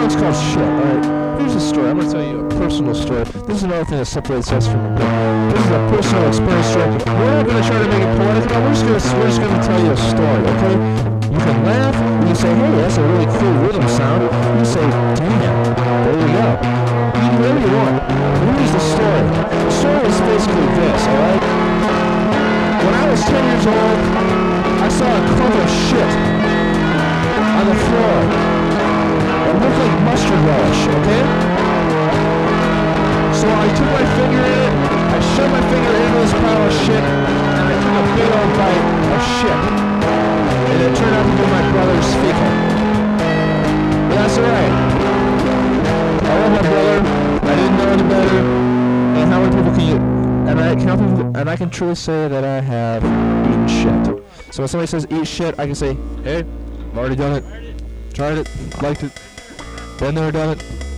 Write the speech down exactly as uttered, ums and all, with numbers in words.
thing's called shit, alright? Here's a story. I'm gonna tell you a personal story. This is another thing that separates us from a book. This is a personal experience story. We're not gonna try to make it poetic. No, we're just gonna, we're just gonna tell you a story, okay? You can laugh. You can say, hey, that's a really cool rhythm sound. You can say, damn, there you go. You can do whatever you want. Here's the story. The story is basically this, alright? When I was ten years old, I saw a clump of shit on the floor. It looked like mustard relish, okay? So I took my finger in it, I shoved my finger into this pile of shit, and I took a big old bite of shit. And it turned out to be my brother's fecal. But that's alright. I love my brother, I didn't know any better, and how many people can you... And I, can people, and I can truly say that I have eaten shit. So when somebody says eat shit, I can say, hey, I've already done it, tried it, liked it, been there, done it.